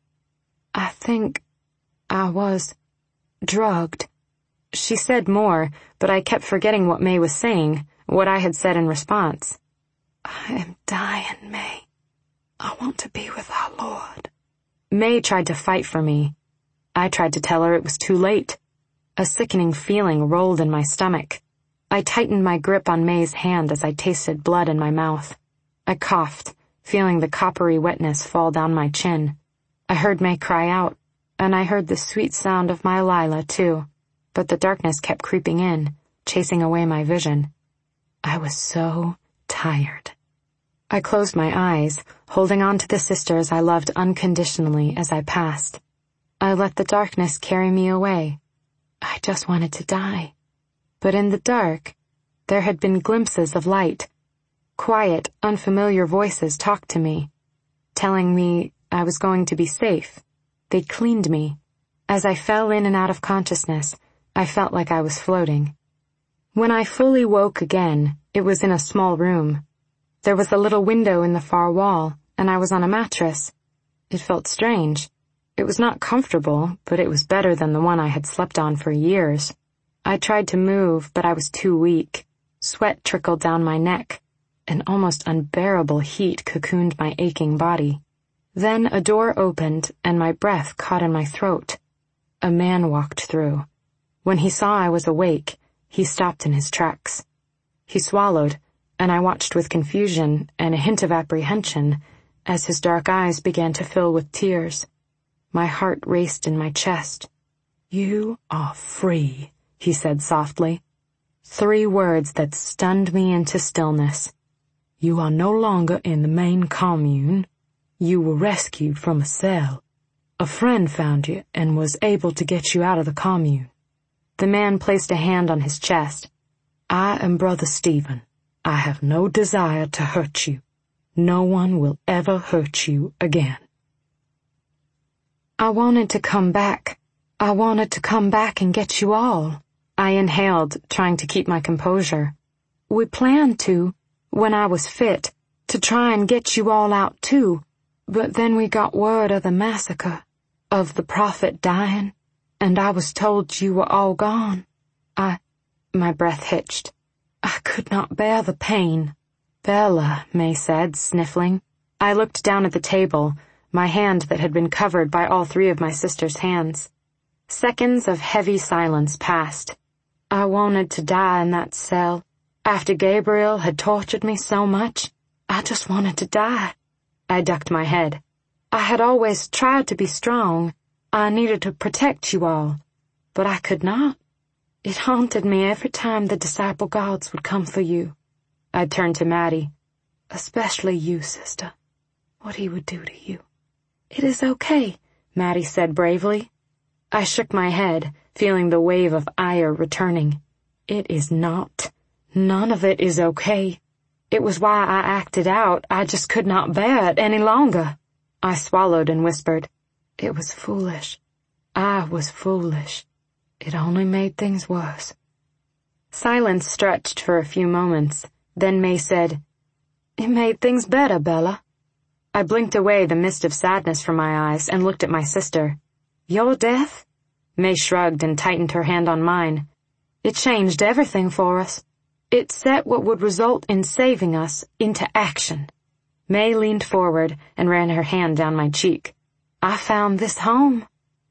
"I think I was drugged." She said more, but I kept forgetting what May was saying, what I had said in response. "I am dying, May. I want to be with our Lord." May tried to fight for me. I tried to tell her it was too late. A sickening feeling rolled in my stomach. I tightened my grip on May's hand as I tasted blood in my mouth. I coughed, feeling the coppery wetness fall down my chin. I heard May cry out, and I heard the sweet sound of my Lila, too, but the darkness kept creeping in, chasing away my vision. I was so tired. I closed my eyes, holding on to the sisters I loved unconditionally as I passed. I let the darkness carry me away. I just wanted to die. But in the dark, there had been glimpses of light. Quiet, unfamiliar voices talked to me, telling me I was going to be safe. They cleaned me. As I fell in and out of consciousness, I felt like I was floating. When I fully woke again, it was in a small room. There was a little window in the far wall, and I was on a mattress. It felt strange. It was not comfortable, but it was better than the one I had slept on for years. I tried to move, but I was too weak. Sweat trickled down my neck. An almost unbearable heat cocooned my aching body. Then a door opened, and my breath caught in my throat. A man walked through. When he saw I was awake, he stopped in his tracks. He swallowed, and I watched with confusion and a hint of apprehension as his dark eyes began to fill with tears. My heart raced in my chest. "You are free," he said softly. 3 words that stunned me into stillness. "You are no longer in the main commune. You were rescued from a cell. A friend found you and was able to get you out of the commune." The man placed a hand on his chest. "I am Brother Stephen. I have no desire to hurt you. No one will ever hurt you again." "I wanted to come back. I wanted to come back and get you all." I inhaled, trying to keep my composure. "We planned to, when I was fit, to try and get you all out too, but then we got word of the massacre, of the prophet dying, and I was told you were all gone. My breath hitched. I could not bear the pain." "Bella," May said, sniffling. I looked down at the table, my hand that had been covered by all 3 of my sisters' hands. Seconds of heavy silence passed. "I wanted to die in that cell. After Gabriel had tortured me so much, I just wanted to die." I ducked my head. "I had always tried to be strong. I needed to protect you all, but I could not. It haunted me every time the disciple gods would come for you." I turned to Maddie. "Especially you, sister. What he would do to you." "It is okay," Maddie said bravely. I shook my head, feeling the wave of ire returning. "It is not. None of it is okay. It was why I acted out. I just could not bear it any longer." I swallowed and whispered, "It was foolish. I was foolish. It only made things worse." Silence stretched for a few moments. Then May said, "It made things better, Bella." I blinked away the mist of sadness from my eyes and looked at my sister. "Your death?" May shrugged and tightened her hand on mine. "It changed everything for us. It set what would result in saving us into action." May leaned forward and ran her hand down my cheek. "I found this home.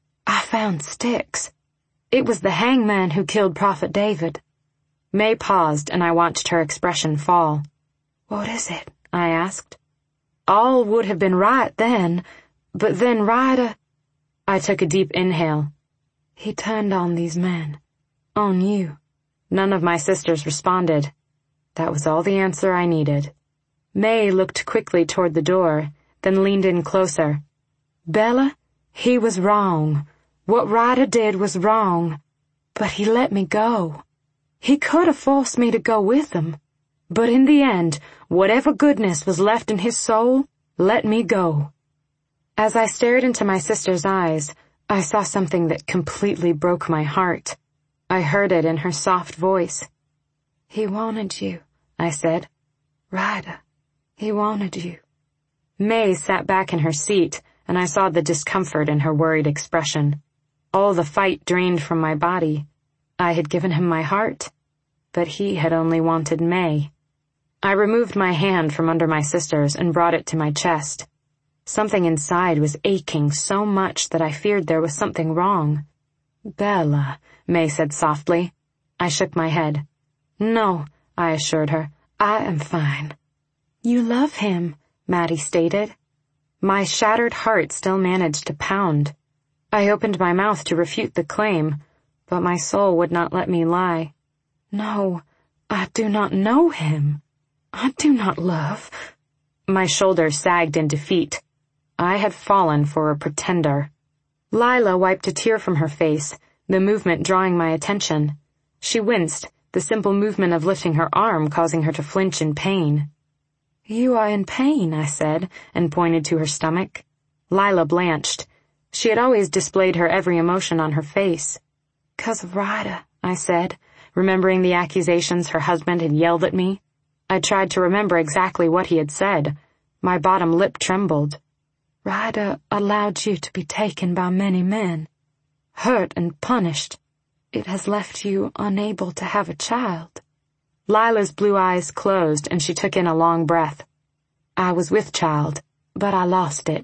I found Styx. It was the hangman who killed Prophet David." May paused, and I watched her expression fall. "What is it?" I asked. "All would have been right then, but then Ryder—" I took a deep inhale. "He turned on these men. On you." None of my sisters responded. That was all the answer I needed. May looked quickly toward the door, then leaned in closer. "Bella, he was wrong. What Ryder did was wrong, but he let me go." He could have forced me to go with him. But in the end, whatever goodness was left in his soul, let me go. As I stared into my sister's eyes, I saw something that completely broke my heart. I heard it in her soft voice. "He wanted you," I said. "Ryder, he wanted you." May sat back in her seat, and I saw the discomfort in her worried expression. All the fight drained from my body. I had given him my heart, but he had only wanted May. I removed my hand from under my sister's and brought it to my chest. Something inside was aching so much that I feared there was something wrong. "Bella," May said softly. I shook my head. "No," I assured her. "I am fine." "You love him," Maddie stated. My shattered heart still managed to pound. I opened my mouth to refute the claim, but my soul would not let me lie. "No, I do not know him. I do not love." My shoulders sagged in defeat. I had fallen for a pretender. Lila wiped a tear from her face, the movement drawing my attention. She winced, the simple movement of lifting her arm causing her to flinch in pain. "You are in pain," I said, and pointed to her stomach. Lila blanched. She had always displayed her every emotion on her face. "'Cause of Ryder," I said, remembering the accusations her husband had yelled at me. I tried to remember exactly what he had said. My bottom lip trembled. "Ryder allowed you to be taken by many men, hurt and punished. It has left you unable to have a child." Lila's blue eyes closed and she took in a long breath. "I was with child, but I lost it."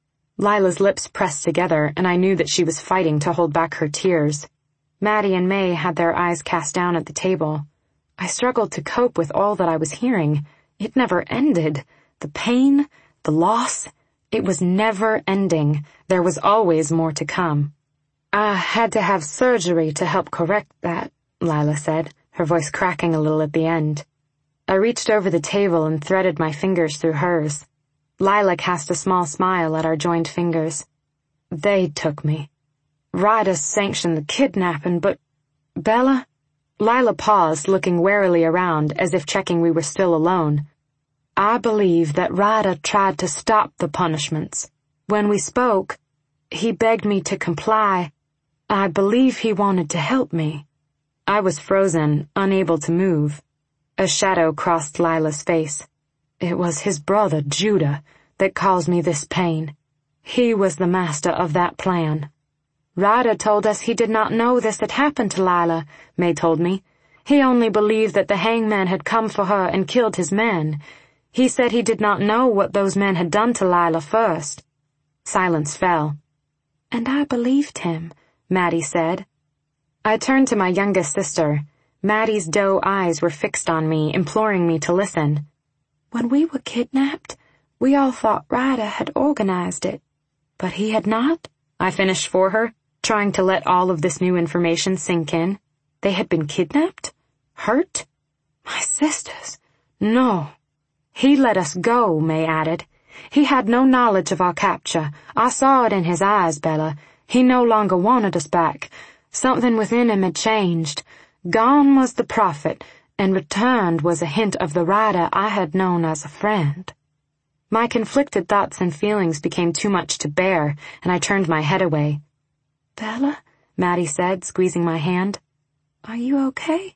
Lila's lips pressed together and I knew that she was fighting to hold back her tears. Maddie and May had their eyes cast down at the table. I struggled to cope with all that I was hearing. It never ended. The pain, the loss, it was never ending. There was always more to come. "I had to have surgery to help correct that," Lila said, her voice cracking a little at the end. I reached over the table and threaded my fingers through hers. Lila cast a small smile at our joined fingers. "They took me. Ryder sanctioned the kidnapping, but Bella?" Lila paused, looking warily around, as if checking we were still alone. "I believe that Ryder tried to stop the punishments. When we spoke, he begged me to comply. I believe he wanted to help me." I was frozen, unable to move. A shadow crossed Lila's face. "It was his brother, Judah, that caused me this pain. He was the master of that plan." "Ryder told us he did not know this had happened to Lila," May told me. "He only believed that the hangman had come for her and killed his men. He said he did not know what those men had done to Lila first." Silence fell. "And I believed him," Maddie said. I turned to my youngest sister. Maddie's doe eyes were fixed on me, imploring me to listen. "When we were kidnapped, we all thought Ryder had organized it. But he had not," I finished for her, trying to let all of this new information sink in. They had been kidnapped? Hurt? My sisters? No. "He let us go," May added. "He had no knowledge of our capture. I saw it in his eyes, Bella. He no longer wanted us back. Something within him had changed. Gone was the prophet, and returned was a hint of the Ryder I had known as a friend." My conflicted thoughts and feelings became too much to bear, and I turned my head away. "Bella," Maddie said, squeezing my hand. "Are you okay?"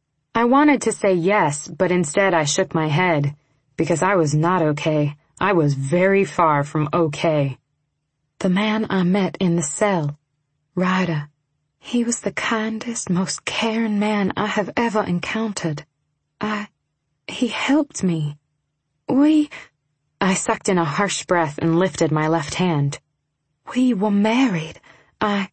I wanted to say yes, but instead I shook my head, because I was not okay. I was very far from okay. "The man I met in the cell, Ryder, he was the kindest, most caring man I have ever encountered. He helped me. I sucked in a harsh breath and lifted my left hand. "We were married. I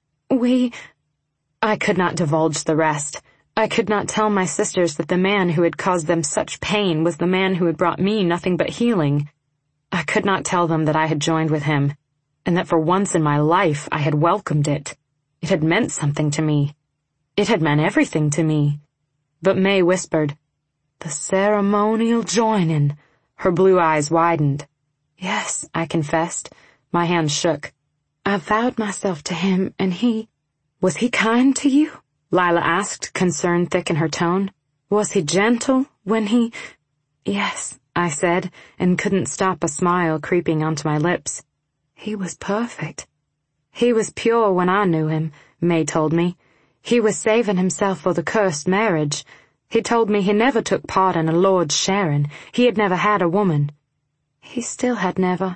could not divulge the rest. I could not tell my sisters that the man who had caused them such pain was the man who had brought me nothing but healing. I could not tell them that I had joined with him, and that for once in my life I had welcomed it. It had meant something to me. It had meant everything to me. But May whispered, "The ceremonial joining." Her blue eyes widened. "Yes," I confessed. My hands shook. "I vowed myself to him, and was he kind to you?" Lila asked, concern thick in her tone. Was he gentle when he— Yes, I said, and couldn't stop a smile creeping onto my lips. He was perfect. He was pure when I knew him, May told me. He was saving himself for the cursed marriage. He told me he never took part in a lord's sharing. He had never had a woman. He still had never.